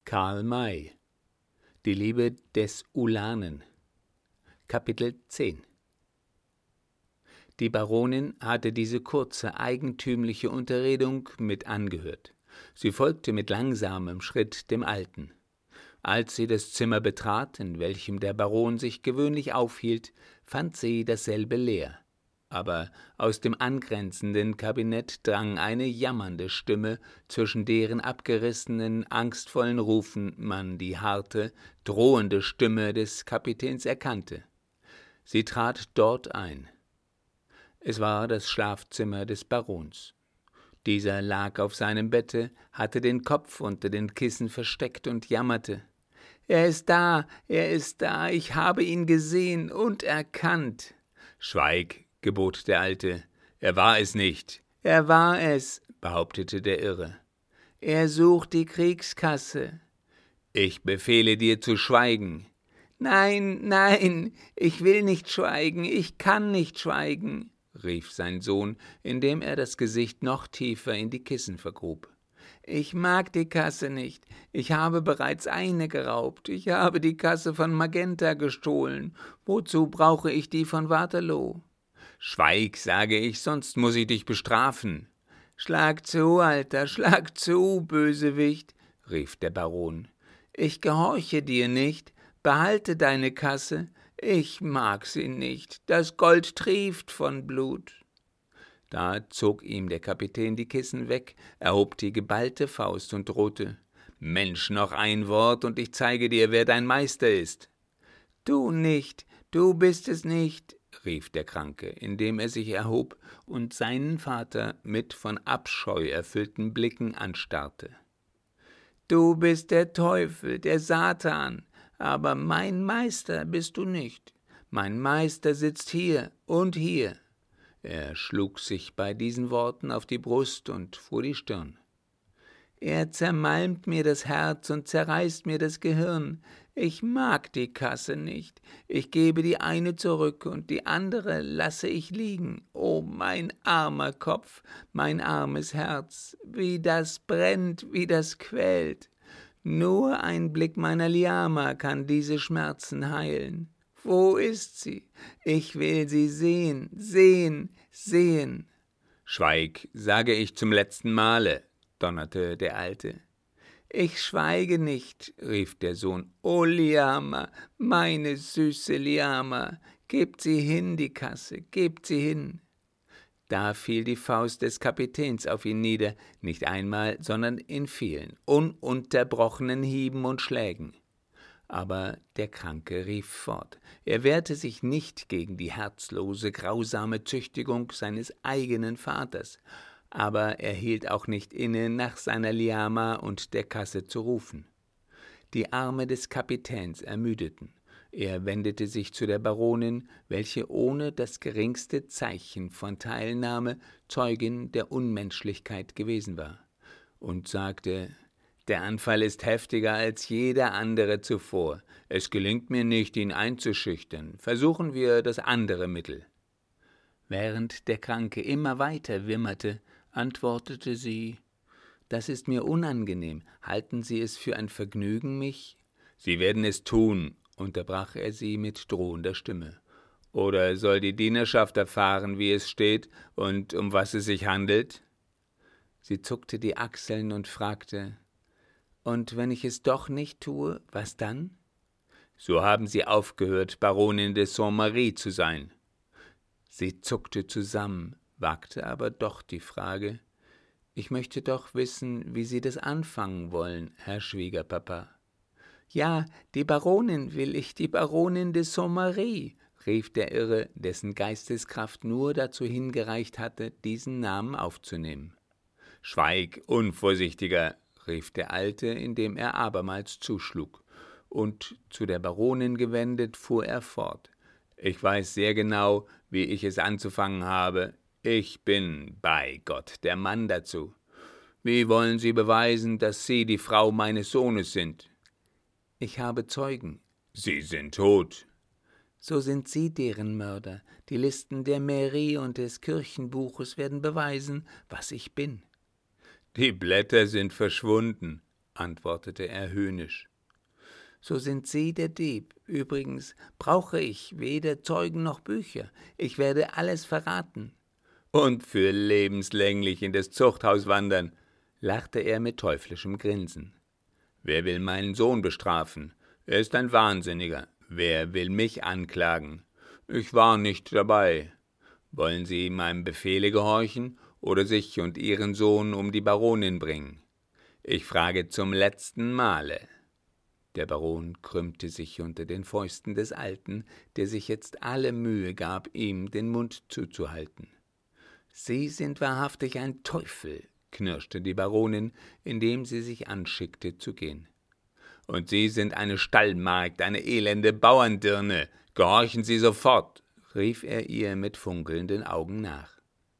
Karl May. Die Liebe des Ulanen. Kapitel 10. Die Baronin hatte diese kurze, eigentümliche Unterredung mit angehört. Sie folgte mit langsamem Schritt dem Alten. Als sie das Zimmer betrat, in welchem der Baron sich gewöhnlich aufhielt, fand sie dasselbe leer. Aber aus dem angrenzenden Kabinett drang eine jammernde Stimme, zwischen deren abgerissenen, angstvollen Rufen man die harte, drohende Stimme des Kapitäns erkannte. Sie trat dort ein. Es war das Schlafzimmer des Barons. Dieser lag auf seinem Bette, hatte den Kopf unter den Kissen versteckt und jammerte. »Er ist da, ich habe ihn gesehen und erkannt.« »Schweig«, gebot der Alte, »er war es nicht.« »Er war es«, behauptete der Irre. »Er sucht die Kriegskasse.« »Ich befehle dir zu schweigen.« »Nein, ich will nicht schweigen, ich kann nicht schweigen«, rief sein Sohn, indem er das Gesicht noch tiefer in die Kissen vergrub. »Ich mag die Kasse nicht. Ich habe bereits eine geraubt. Ich habe die Kasse von Magenta gestohlen. Wozu brauche ich die von Waterloo?« »Schweig, sage ich, sonst muss ich dich bestrafen.« »Schlag zu, Alter, schlag zu, Bösewicht«, rief der Baron. »Ich gehorche dir nicht. Behalte deine Kasse. Ich mag sie nicht. Das Gold trieft von Blut.« Da zog ihm der Kapitän die Kissen weg, erhob die geballte Faust und drohte. »Mensch, noch ein Wort, und ich zeige dir, wer dein Meister ist.« »Du nicht, du bist es nicht«, rief der Kranke, indem er sich erhob und seinen Vater mit von Abscheu erfüllten Blicken anstarrte. »Du bist der Teufel, der Satan, aber mein Meister bist du nicht. Mein Meister sitzt hier und hier.« Er schlug sich bei diesen Worten auf die Brust und vor die Stirn. »Er zermalmt mir das Herz und zerreißt mir das Gehirn. Ich mag die Kasse nicht. Ich gebe die eine zurück und die andere lasse ich liegen. Oh, mein armer Kopf, mein armes Herz, wie das brennt, wie das quält. Nur ein Blick meiner Liama kann diese Schmerzen heilen. Wo ist sie? Ich will sie sehen, sehen.« »Schweig, sage ich zum letzten Male«, donnerte der Alte. »Ich schweige nicht«, rief der Sohn. »O Liama, meine süße Liama, gebt sie hin, die Kasse, gebt sie hin.« Da fiel die Faust des Kapitäns auf ihn nieder, nicht einmal, sondern in vielen, ununterbrochenen Hieben und Schlägen. Aber der Kranke rief fort. Er wehrte sich nicht gegen die herzlose, grausame Züchtigung seines eigenen Vaters, aber er hielt auch nicht inne, nach seiner Liama und der Kasse zu rufen. Die Arme des Kapitäns ermüdeten. Er wendete sich zu der Baronin, welche ohne das geringste Zeichen von Teilnahme Zeugin der Unmenschlichkeit gewesen war, und sagte: »Der Anfall ist heftiger als jeder andere zuvor. Es gelingt mir nicht, ihn einzuschüchtern. Versuchen wir das andere Mittel.« Während der Kranke immer weiter wimmerte, antwortete sie: »Das ist mir unangenehm. Halten Sie es für ein Vergnügen, mich?« »Sie werden es tun«, unterbrach er sie mit drohender Stimme. »Oder soll die Dienerschaft erfahren, wie es steht und um was es sich handelt?« Sie zuckte die Achseln und fragte: »Und wenn ich es doch nicht tue, was dann?« »So haben Sie aufgehört, Baronin de Saint-Méry zu sein.« Sie zuckte zusammen, wagte aber doch die Frage: »Ich möchte doch wissen, wie Sie das anfangen wollen, Herr Schwiegerpapa.« »Ja, die Baronin will ich, die Baronin de Saint-Méry«, rief der Irre, dessen Geisteskraft nur dazu hingereicht hatte, diesen Namen aufzunehmen. »Schweig, Unvorsichtiger«, rief der Alte, indem er abermals zuschlug, und zu der Baronin gewendet fuhr er fort. »Ich weiß sehr genau, wie ich es anzufangen habe. Ich bin, bei Gott, der Mann dazu. Wie wollen Sie beweisen, dass Sie die Frau meines Sohnes sind?« »Ich habe Zeugen.« »Sie sind tot.« »So sind Sie deren Mörder. Die Listen der Mairie und des Kirchenbuches werden beweisen, was ich bin.« »Die Blätter sind verschwunden.« antwortete er höhnisch. »So sind Sie der Dieb. Übrigens brauche ich weder Zeugen noch Bücher. Ich werde alles verraten.« »Und für lebenslänglich in das Zuchthaus wandern«, lachte er mit teuflischem Grinsen. »Wer will meinen Sohn bestrafen? Er ist ein Wahnsinniger. Wer will mich anklagen? Ich war nicht dabei. Wollen Sie meinem Befehle gehorchen oder sich und Ihren Sohn um die Baronin bringen? Ich frage zum letzten Male.« Der Baron krümmte sich unter den Fäusten des Alten, der sich jetzt alle Mühe gab, ihm den Mund zuzuhalten. »Sie sind wahrhaftig ein Teufel«, knirschte die Baronin, indem sie sich anschickte zu gehen. »Und Sie sind eine Stallmagd, eine elende Bauerndirne. Gehorchen Sie sofort«, rief er ihr mit funkelnden Augen nach.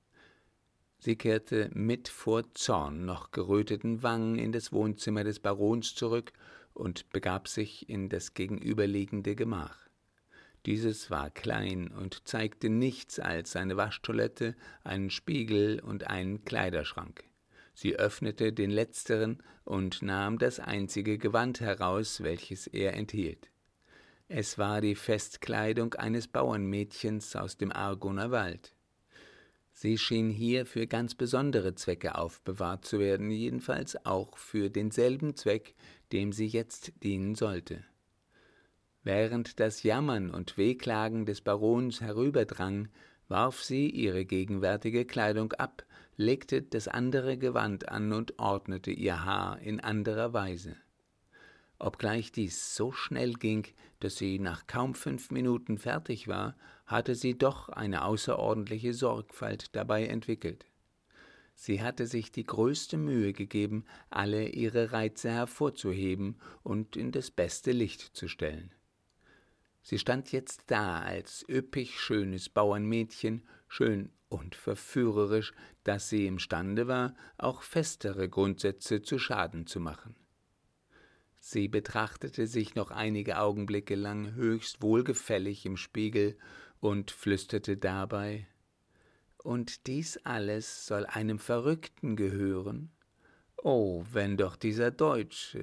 Sie kehrte mit vor Zorn noch geröteten Wangen in das Wohnzimmer des Barons zurück und begab sich in das gegenüberliegende Gemach. Dieses war klein und zeigte nichts als eine Waschtoilette, einen Spiegel und einen Kleiderschrank. Sie öffnete den letzteren und nahm das einzige Gewand heraus, welches er enthielt. Es war die Festkleidung eines Bauernmädchens aus dem Argoner Wald. Sie schien hier für ganz besondere Zwecke aufbewahrt zu werden, jedenfalls auch für denselben Zweck, dem sie jetzt dienen sollte. Während das Jammern und Wehklagen des Barons herüberdrang, warf sie ihre gegenwärtige Kleidung ab, legte das andere Gewand an und ordnete ihr Haar in anderer Weise. Obgleich dies so schnell ging, dass sie nach kaum 5 Minuten fertig war, hatte sie doch eine außerordentliche Sorgfalt dabei entwickelt. Sie hatte sich die größte Mühe gegeben, alle ihre Reize hervorzuheben und in das beste Licht zu stellen. Sie stand jetzt da als üppig schönes Bauernmädchen, schön und verführerisch, dass sie imstande war, auch festere Grundsätze zu Schaden zu machen. Sie betrachtete sich noch einige Augenblicke lang höchst wohlgefällig im Spiegel und flüsterte dabei: »Und dies alles soll einem Verrückten gehören? Oh, wenn doch dieser Deutsche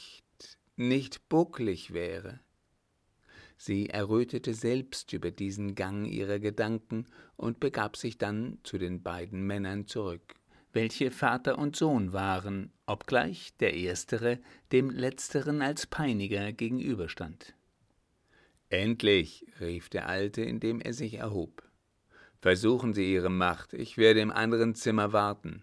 nicht bucklig wäre!« Sie errötete selbst über diesen Gang ihrer Gedanken und begab sich dann zu den beiden Männern zurück, welche Vater und Sohn waren, obgleich der Erstere dem Letzteren als Peiniger gegenüberstand. »Endlich«, rief der Alte, indem er sich erhob. »Versuchen Sie Ihre Macht, ich werde im anderen Zimmer warten.«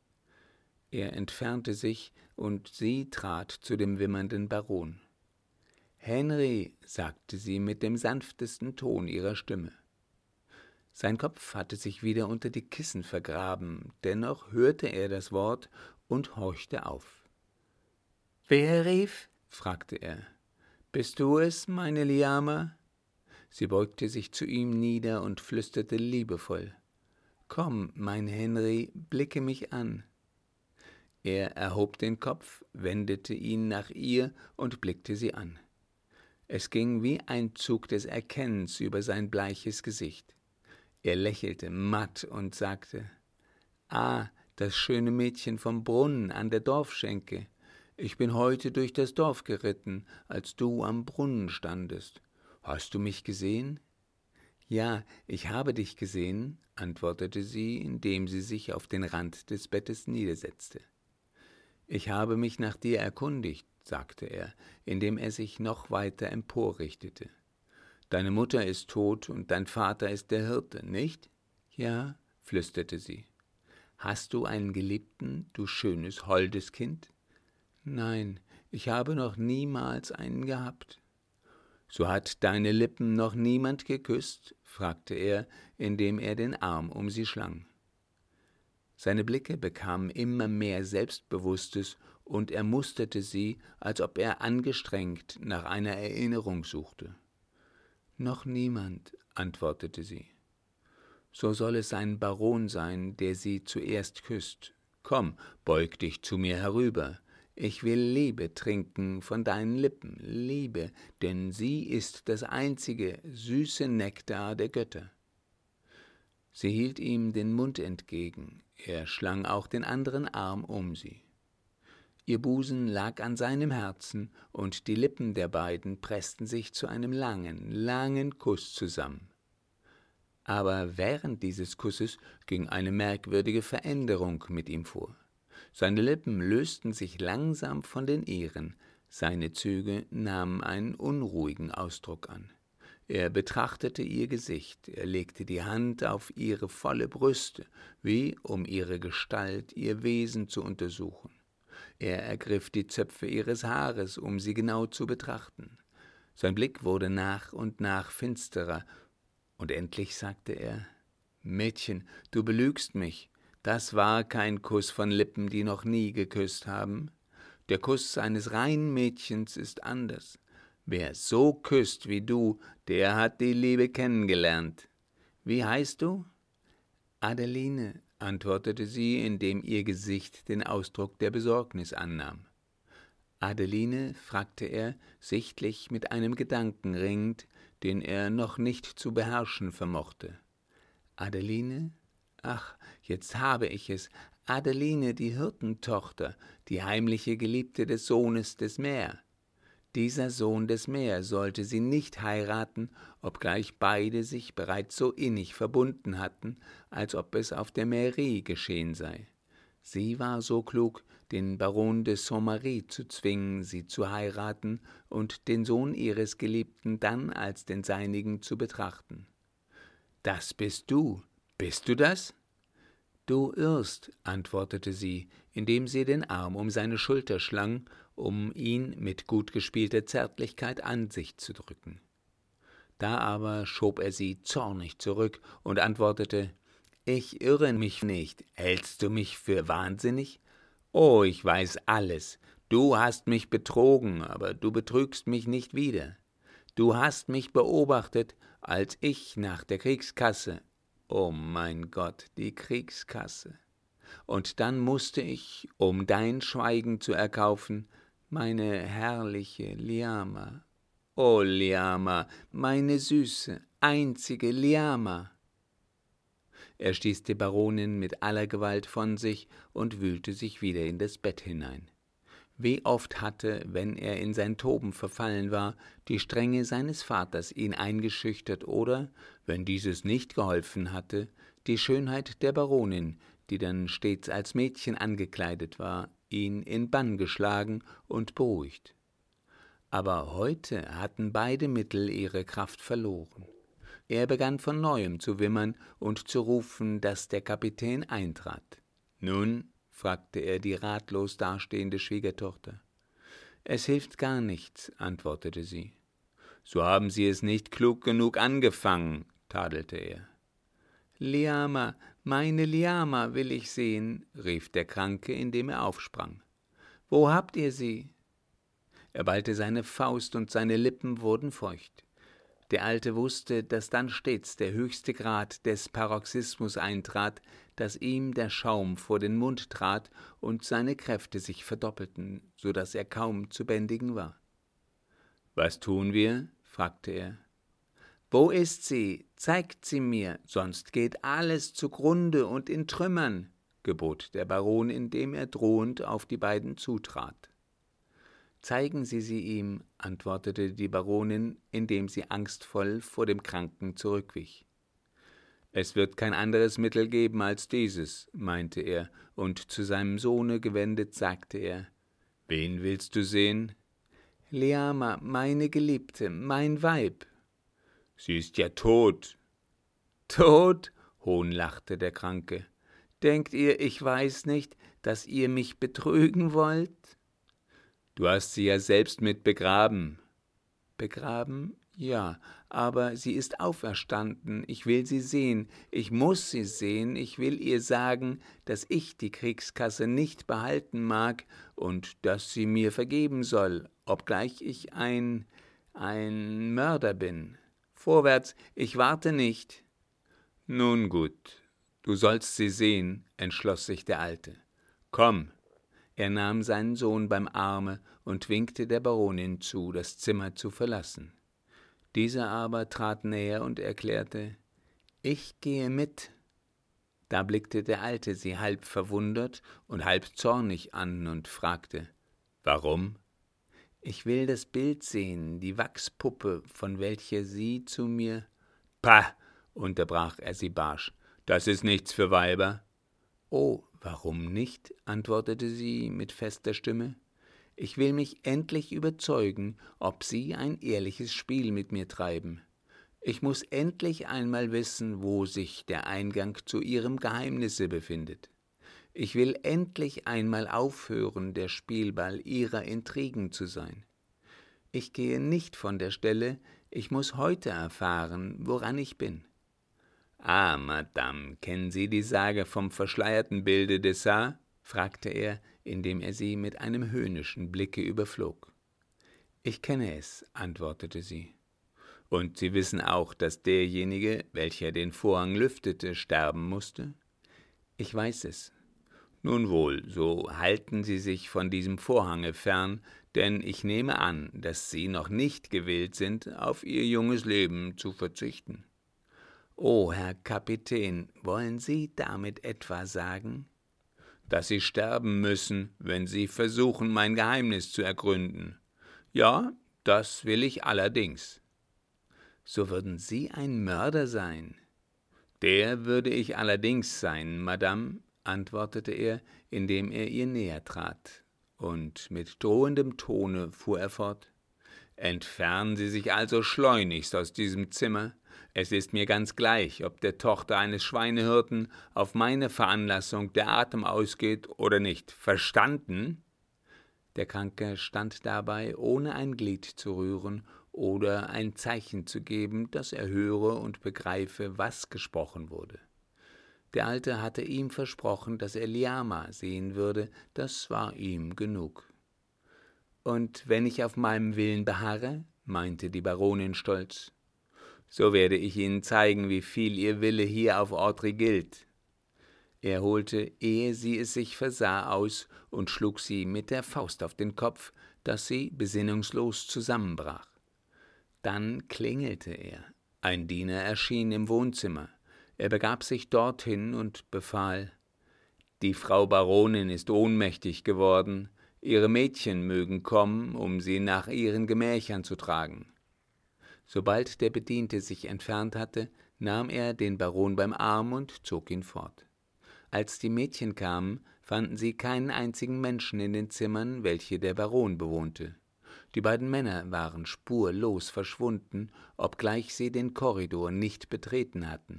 Er entfernte sich, und sie trat zu dem wimmernden Baron. »Henry«, sagte sie mit dem sanftesten Ton ihrer Stimme. Sein Kopf hatte sich wieder unter die Kissen vergraben, dennoch hörte er das Wort und horchte auf. »Wer rief?« fragte er. »Bist du es, meine Liama?« Sie beugte sich zu ihm nieder und flüsterte liebevoll: »Komm, mein Henry, blicke mich an.« Er erhob den Kopf, wendete ihn nach ihr und blickte sie an. Es ging wie ein Zug des Erkennens über sein bleiches Gesicht. Er lächelte matt und sagte: »Ah, das schöne Mädchen vom Brunnen an der Dorfschenke. Ich bin heute durch das Dorf geritten, als du am Brunnen standest. Hast du mich gesehen?« »Ja, ich habe dich gesehen«, antwortete sie, indem sie sich auf den Rand des Bettes niedersetzte. »Ich habe mich nach dir erkundigt«, sagte er, indem er sich noch weiter emporrichtete. »Deine Mutter ist tot und dein Vater ist der Hirte, nicht?« »Ja«, flüsterte sie. »Hast du einen Geliebten, du schönes, holdes Kind?« »Nein, ich habe noch niemals einen gehabt.« »So hat deine Lippen noch niemand geküsst?« fragte er, indem er den Arm um sie schlang. Seine Blicke bekamen immer mehr Selbstbewusstes, und er musterte sie, als ob er angestrengt nach einer Erinnerung suchte. »Noch niemand«, antwortete sie. »So soll es ein Baron sein, der sie zuerst küsst. Komm, beug dich zu mir herüber. Ich will Liebe trinken von deinen Lippen, Liebe, denn sie ist das einzige süße Nektar der Götter.« Sie hielt ihm den Mund entgegen, er schlang auch den anderen Arm um sie. Ihr Busen lag an seinem Herzen, und die Lippen der beiden pressten sich zu einem langen, langen Kuss zusammen. Aber während dieses Kusses ging eine merkwürdige Veränderung mit ihm vor. Seine Lippen lösten sich langsam von den ihren, seine Züge nahmen einen unruhigen Ausdruck an. Er betrachtete ihr Gesicht, er legte die Hand auf ihre volle Brüste, wie um ihre Gestalt, ihr Wesen zu untersuchen. Er ergriff die Zöpfe ihres Haares, um sie genau zu betrachten. Sein Blick wurde nach und nach finsterer, und endlich sagte er: »Mädchen, du belügst mich. Das war kein Kuss von Lippen, die noch nie geküsst haben. Der Kuss eines reinen Mädchens ist anders. Wer so küsst wie du, der hat die Liebe kennengelernt. Wie heißt du?« »Adeline«, antwortete sie, indem ihr Gesicht den Ausdruck der Besorgnis annahm. »Adeline?«, fragte er, sichtlich mit einem Gedanken ringend, den er noch nicht zu beherrschen vermochte. »Adeline? Ach, jetzt habe ich es. Adeline, die Hirtentochter, die heimliche Geliebte des Sohnes des Meer. Dieser Sohn des Meer sollte sie nicht heiraten, obgleich beide sich bereits so innig verbunden hatten, als ob es auf der Mairie geschehen sei. Sie war so klug, den Baron de Saint-Méry zu zwingen, sie zu heiraten und den Sohn ihres Geliebten dann als den seinigen zu betrachten. »Das bist du. Bist du das?« »Du irrst«, antwortete sie, indem sie den Arm um seine Schulter schlang, um ihn mit gut gespielter Zärtlichkeit an sich zu drücken. Da aber schob er sie zornig zurück und antwortete: »Ich irre mich nicht. Hältst du mich für wahnsinnig? Oh, ich weiß alles. Du hast mich betrogen, aber du betrügst mich nicht wieder. Du hast mich beobachtet, als ich nach der Kriegskasse, oh mein Gott, die Kriegskasse. Und dann musste ich, um dein Schweigen zu erkaufen, meine herrliche Liama, oh Liama, meine süße, einzige Liama.« Er stieß die Baronin mit aller Gewalt von sich und wühlte sich wieder in das Bett hinein. Wie oft hatte, wenn er in sein Toben verfallen war, die Strenge seines Vaters ihn eingeschüchtert oder, wenn dieses nicht geholfen hatte, die Schönheit der Baronin, die dann stets als Mädchen angekleidet war, ihn in Bann geschlagen und beruhigt. Aber heute hatten beide Mittel ihre Kraft verloren. Er begann von Neuem zu wimmern und zu rufen, dass der Kapitän eintrat. »Nun?« fragte er die ratlos dastehende Schwiegertochter. »Es hilft gar nichts«, antwortete sie. »So haben Sie es nicht klug genug angefangen«, tadelte er. »Liama, meine Liama will ich sehen«, rief der Kranke, indem er aufsprang. »Wo habt ihr sie?« Er ballte seine Faust und seine Lippen wurden feucht. Der Alte wusste, dass dann stets der höchste Grad des Paroxysmus eintrat, dass ihm der Schaum vor den Mund trat und seine Kräfte sich verdoppelten, so dass er kaum zu bändigen war. »Was tun wir?« fragte er. »Wo ist sie? Zeigt sie mir, sonst geht alles zugrunde und in Trümmern«, gebot der Baron, indem er drohend auf die beiden zutrat. »Zeigen Sie sie ihm«, antwortete die Baronin, indem sie angstvoll vor dem Kranken zurückwich. »Es wird kein anderes Mittel geben als dieses«, meinte er, und zu seinem Sohne gewendet sagte er: »Wen willst du sehen?« »Liama, meine Geliebte, mein Weib.« »Sie ist ja tot.« »Tot?«, hohnlachte der Kranke. »Denkt ihr, ich weiß nicht, dass ihr mich betrügen wollt?« »Du hast sie ja selbst mit begraben.« »Begraben? Ja, aber sie ist auferstanden. Ich will sie sehen. Ich muss sie sehen. Ich will ihr sagen, dass ich die Kriegskasse nicht behalten mag und dass sie mir vergeben soll, obgleich ich ein Mörder bin. Vorwärts, ich warte nicht.« »Nun gut, du sollst sie sehen«, entschloss sich der Alte. »Komm.« Er nahm seinen Sohn beim Arme und winkte der Baronin zu, das Zimmer zu verlassen. Dieser aber trat näher und erklärte: »Ich gehe mit.« Da blickte der Alte sie halb verwundert und halb zornig an und fragte: Warum? Ich will das Bild sehen, die Wachspuppe, von welcher Sie zu mir. Pah, unterbrach er sie barsch, das ist nichts für Weiber. Oh, warum nicht? Antwortete sie mit fester Stimme. Ich will mich endlich überzeugen, ob Sie ein ehrliches Spiel mit mir treiben. Ich muß endlich einmal wissen, wo sich der Eingang zu Ihrem Geheimnisse befindet. Ich will endlich einmal aufhören, der Spielball Ihrer Intrigen zu sein. Ich gehe nicht von der Stelle, ich muß heute erfahren, woran ich bin. »Ah, Madame, kennen Sie die Sage vom verschleierten Bilde des Sa?« fragte er, indem er sie mit einem höhnischen Blicke überflog. »Ich kenne es«, antwortete sie. »Und Sie wissen auch, dass derjenige, welcher den Vorhang lüftete, sterben musste?« »Ich weiß es.« »Nun wohl, so halten Sie sich von diesem Vorhange fern, denn ich nehme an, dass Sie noch nicht gewillt sind, auf Ihr junges Leben zu verzichten.« »Oh, Herr Kapitän, wollen Sie damit etwa sagen?« »Dass Sie sterben müssen, wenn Sie versuchen, mein Geheimnis zu ergründen. Ja, das will ich allerdings.« »So würden Sie ein Mörder sein?« »Der würde ich allerdings sein, Madame«, antwortete er, indem er ihr näher trat, und mit drohendem Tone fuhr er fort. »Entfernen Sie sich also schleunigst aus diesem Zimmer. Es ist mir ganz gleich, ob der Tochter eines Schweinehirten auf meine Veranlassung der Atem ausgeht oder nicht. Verstanden?« Der Kranke stand dabei, ohne ein Glied zu rühren oder ein Zeichen zu geben, dass er höre und begreife, was gesprochen wurde. Der Alte hatte ihm versprochen, dass er Liama sehen würde, das war ihm genug. »Und wenn ich auf meinem Willen beharre«, meinte die Baronin stolz, »so werde ich Ihnen zeigen, wie viel Ihr Wille hier auf Audrey gilt.« Er holte, ehe sie es sich versah, aus und schlug sie mit der Faust auf den Kopf, dass sie besinnungslos zusammenbrach. Dann klingelte er. Ein Diener erschien im Wohnzimmer. Er begab sich dorthin und befahl, »Die Frau Baronin ist ohnmächtig geworden. Ihre Mädchen mögen kommen, um sie nach ihren Gemächern zu tragen.« Sobald der Bediente sich entfernt hatte, nahm er den Baron beim Arm und zog ihn fort. Als die Mädchen kamen, fanden sie keinen einzigen Menschen in den Zimmern, welche der Baron bewohnte. Die beiden Männer waren spurlos verschwunden, obgleich sie den Korridor nicht betreten hatten.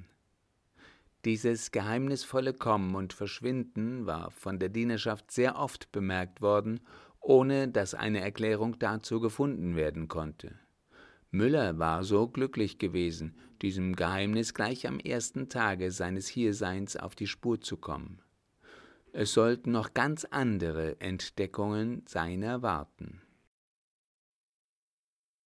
Dieses geheimnisvolle Kommen und Verschwinden war von der Dienerschaft sehr oft bemerkt worden, ohne dass eine Erklärung dazu gefunden werden konnte. Müller war so glücklich gewesen, diesem Geheimnis gleich am ersten Tage seines Hierseins auf die Spur zu kommen. Es sollten noch ganz andere Entdeckungen seiner warten.